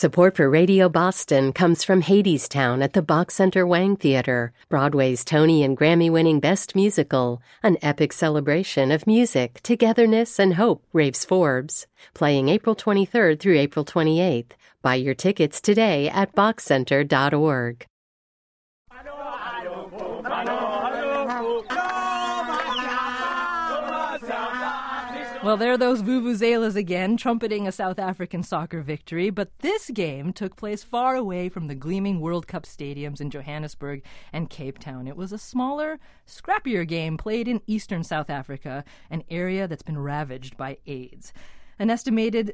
Support for Radio Boston comes from Hadestown at the Bach Center Wang Theater, Broadway's Tony and Grammy-winning Best Musical, an epic celebration of music, togetherness, and hope, raves Forbes. Playing April 23rd through April 28th. Buy your tickets today at bachcenter.org. Well, there are those vuvuzelas again, trumpeting a South African soccer victory, but this game took place far away from the gleaming World Cup stadiums in Johannesburg and Cape Town. It was a smaller, scrappier game played in eastern South Africa, an area that's been ravaged by AIDS. An estimated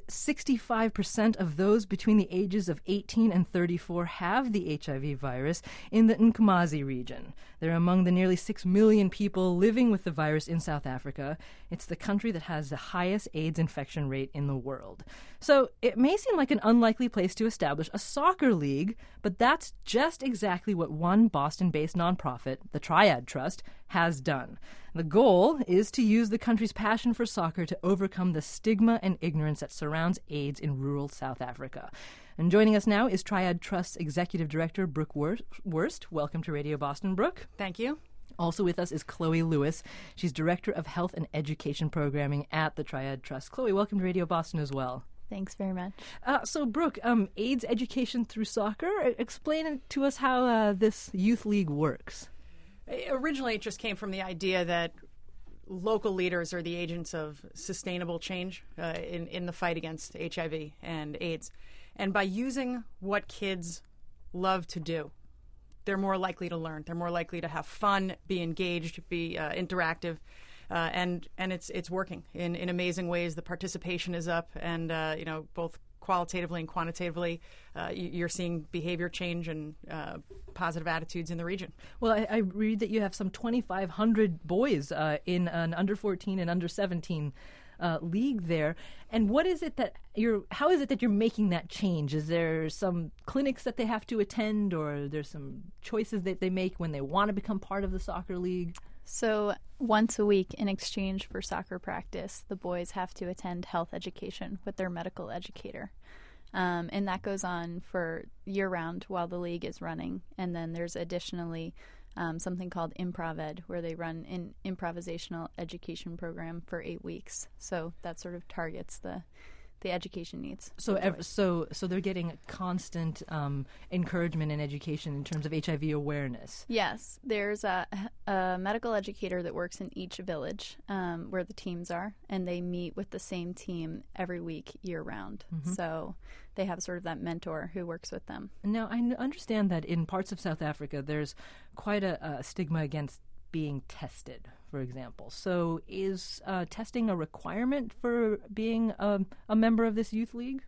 65% of those between the ages of 18 and 34 have the HIV virus in the Nkomazi region. They're among the nearly 6 million people living with the virus in South Africa. It's the country that has the highest AIDS infection rate in the world. So it may seem like an unlikely place to establish a soccer league, but that's just exactly what one Boston-based nonprofit, the Triad Trust, has done. The goal is to use the country's passion for soccer to overcome the stigma and ignorance that surrounds AIDS in rural South Africa. And joining us now is Triad Trust's Executive Director, Brooke Wurst. Welcome to Radio Boston, Brooke. Thank you. Also with us is Chloe Lewis. She's Director of Health and Education Programming at the Triad Trust. Chloe, welcome to Radio Boston as well. Thanks very much. So, Brooke, AIDS education through soccer. Explain to us how this youth league works. Originally, it just came from the idea that local leaders are the agents of sustainable change in the fight against HIV and AIDS. And by using what kids love to do, they're more likely to learn. They're more likely to have fun, be engaged, be interactive. And it's working in amazing ways. The participation is up, and both qualitatively and quantitatively, you're seeing behavior change and positive attitudes in the region. Well, I read that you have some 2,500 boys in an under 14 and under 17 league there. And what is it that how is it that you're making that change? Is there some clinics that they have to attend, or there's some choices that they make when they want to become part of the soccer league? So once a week, in exchange for soccer practice, the boys have to attend health education with their medical educator. And that goes on for year-round while the league is running. And then there's additionally something called Improv-Ed, where they run an improvisational education program for 8 weeks. So that sort of targets the education needs. So they're getting constant encouragement and education in terms of HIV awareness. Yes, there's a medical educator that works in each village where the teams are, and they meet with the same team every week year-round. Mm-hmm. So they have sort of that mentor who works with them. Now, I understand that in parts of South Africa, there's quite a stigma against being tested, for example. So is testing a requirement for being a member of this youth league?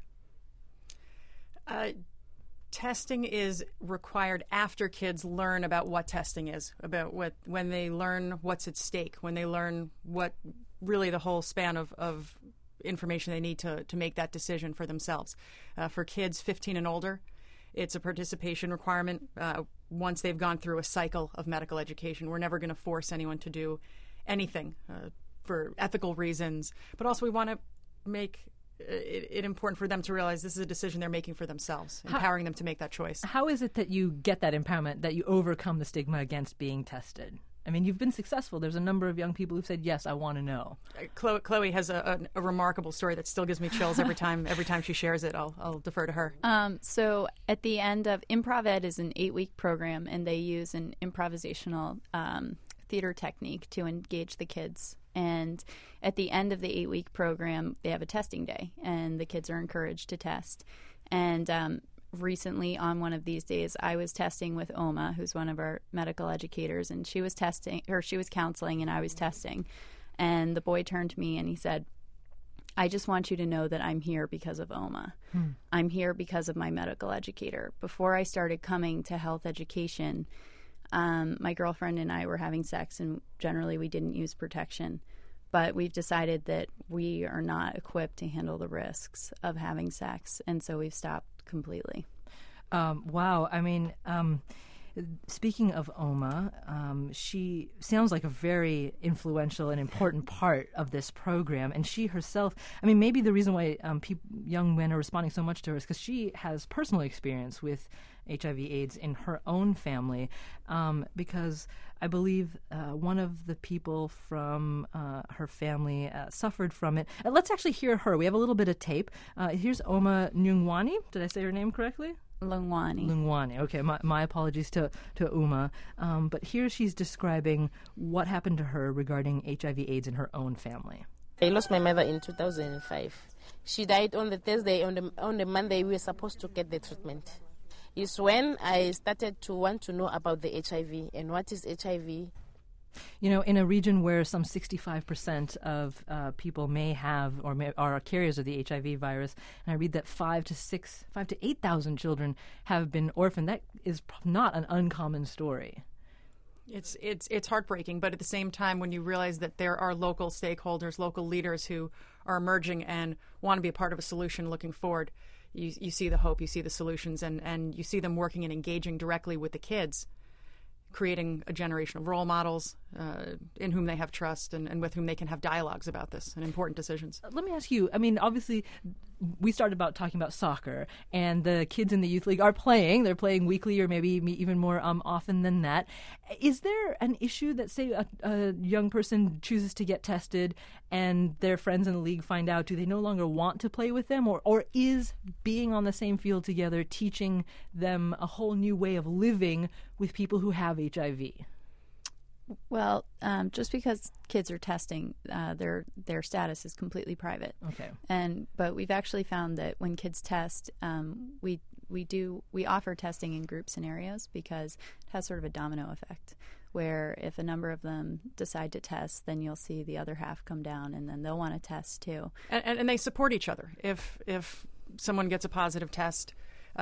Testing is required after kids learn about what testing is, about when they learn what's at stake, when they learn what really the whole span of information they need to make that decision for themselves. For kids 15 and older, it's a participation requirement once they've gone through a cycle of medical education. We're never going to force anyone to do anything for ethical reasons, but also we want to make it important for them to realize this is a decision they're making for themselves, empowering them to make that choice. How is it that you get that empowerment, that you overcome the stigma against being tested? I mean, you've been successful. There's a number of young people who've said, yes, I want to know. Chloe has a remarkable story that still gives me chills every time she shares it. I'll defer to her. So at the end of Improv-Ed is an 8-week program, and they use an improvisational theater technique to engage the kids. And at the end of the 8-week program, they have a testing day, and the kids are encouraged to test. And recently on one of these days, I was testing with Oma, who's one of our medical educators, and she was counseling and I was testing. And the boy turned to me and he said, I just want you to know that I'm here because of Oma. I'm here because of my medical educator. Before I started coming to health education, my girlfriend and I were having sex, and generally we didn't use protection. But we've decided that we are not equipped to handle the risks of having sex, and so we've stopped completely. Wow. I mean, Speaking of Oma, she sounds like a very influential and important part of this program. And she herself, I mean, maybe the reason why young men are responding so much to her is because she has personal experience with HIV/AIDS in her own family, because I believe one of the people from her family suffered from it. Let's actually hear her. We have a little bit of tape. Here's Oma Nyungwani. Did I say her name correctly? Lungwani. Okay, my apologies to Uma. But here she's describing what happened to her regarding HIV/AIDS in her own family. I lost my mother in 2005. She died on the Thursday. On the Monday, we were supposed to get the treatment. It's when I started to want to know about the HIV and what is HIV. You know, in a region where some 65% of people may have or are carriers of the HIV virus, and I read that 5,000 to 8,000 children have been orphaned, that is not an uncommon story. It's heartbreaking, but at the same time, when you realize that there are local stakeholders, local leaders who are emerging and want to be a part of a solution looking forward, you see the hope, you see the solutions, and you see them working and engaging directly with the kids, creating a generation of role models in whom they have trust and with whom they can have dialogues about this and important decisions. Let me ask you, I mean, obviously, we started talking about soccer, and the kids in the youth league are playing. They're playing weekly or maybe even more often than that. Is there an issue that, say, a young person chooses to get tested and their friends in the league find out? Do they no longer want to play with them? Or is being on the same field together teaching them a whole new way of living with people who have HIV? Well, just because kids are testing, their status is completely private. Okay. But we've actually found that when kids test, we offer testing in group scenarios because it has sort of a domino effect, where if a number of them decide to test, then you'll see the other half come down, and then they'll want to test too. And they support each other. If someone gets a positive test,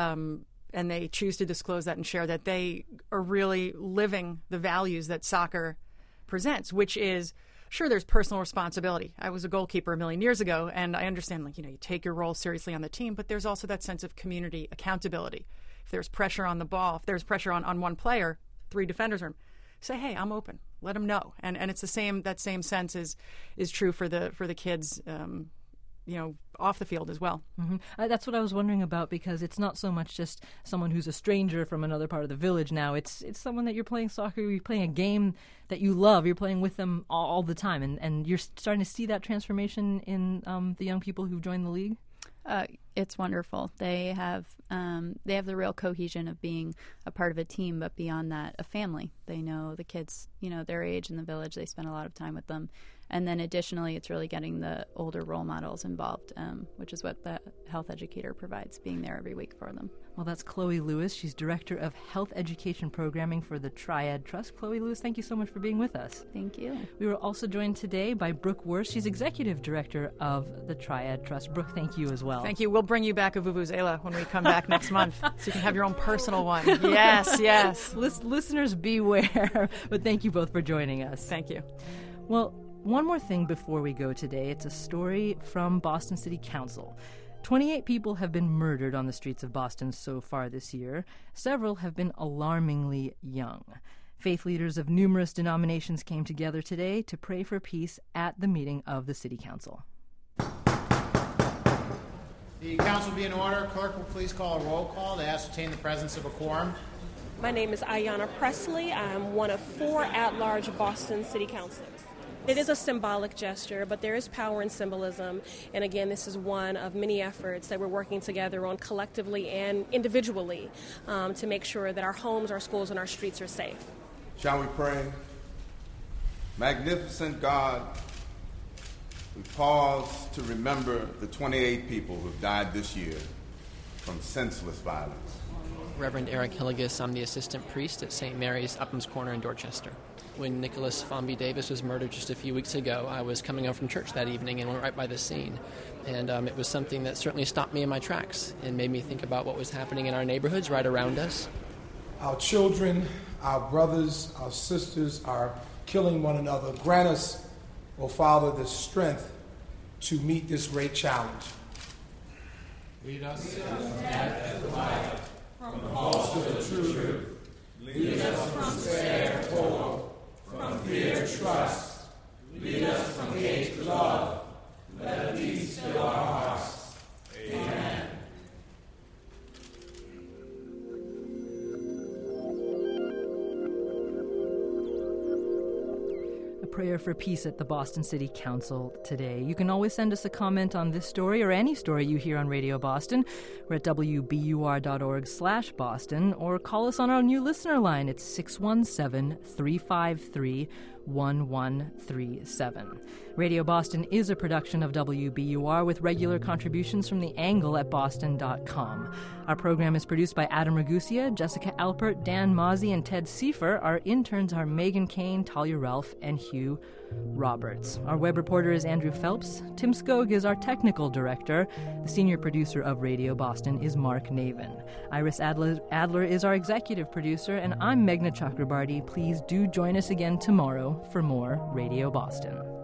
and they choose to disclose that and share that, they are really living the values that soccer presents, which is, sure, there's personal responsibility. I was a goalkeeper a million years ago, and I understand, you take your role seriously on the team, but there's also that sense of community accountability. If there's pressure on the ball, if there's pressure on one player, 3 defenders are, say, hey, I'm open. Let them know. And it's the same, that same sense is true for the kids, off the field as well. Mm-hmm. That's what I was wondering about, because it's not so much just someone who's a stranger from another part of the village now. It's someone that you're playing soccer, you're playing a game that you love, you're playing with them all the time, and you're starting to see that transformation in the young people who've joined the league? It's wonderful. They have the real cohesion of being a part of a team, but beyond that, a family. They know the kids, their age in the village. They spend a lot of time with them. And then additionally, it's really getting the older role models involved, which is what the health educator provides, being there every week for them. Well, that's Chloe Lewis. She's Director of Health Education Programming for the Triad Trust. Chloe Lewis, thank you so much for being with us. Thank you. We were also joined today by Brooke Worth. She's Executive Director of the Triad Trust. Brooke, thank you as well. Thank you. We'll bring you back a Vuvuzela when we come back next month, so you can have your own personal one. Yes. Listeners, beware. But thank you both for joining us. Thank you. Well, one more thing before we go today. It's a story from Boston City Council. 28 people have been murdered on the streets of Boston so far this year. Several have been alarmingly young. Faith leaders of numerous denominations came together today to pray for peace at the meeting of the City Council. The council will be in order. Clerk will please call a roll call to ascertain the presence of a quorum. My name is Ayanna Presley. I'm one of 4 at-large Boston City Councilors. It is a symbolic gesture, but there is power in symbolism. And again, this is one of many efforts that we're working together on collectively and individually to make sure that our homes, our schools, and our streets are safe. Shall we pray? Magnificent God, we pause to remember the 28 people who have died this year from senseless violence. Reverend Eric Hilligus, I'm the assistant priest at St. Mary's Upham's Corner in Dorchester. When Nicholas Fomby Davis was murdered just a few weeks ago, I was coming home from church that evening and went right by the scene. And it was something that certainly stopped me in my tracks and made me think about what was happening in our neighborhoods right around us. Our children, our brothers, our sisters are killing one another. Grant us, O Father, the strength to meet this great challenge. Lead us as the light from the false to the true. Lead prayer for peace at the Boston City Council today. You can always send us a comment on this story or any story you hear on Radio Boston. We're at wbur.org/Boston, or call us on our new listener line. It's 617-353-1137. Radio Boston is a production of WBUR with regular contributions from The Angle at boston.com. Our program is produced by Adam Ragusia, Jessica Alpert, Dan Mozzie, and Ted Seifer. Our interns are Megan Kane, Talia Ralph, and Hugh Roberts. Our web reporter is Andrew Phelps. Tim Skog is our technical director. The senior producer of Radio Boston is Mark Navin. Iris Adler is our executive producer, and I'm Meghna Chakrabarty. Please do join us again tomorrow for more Radio Boston.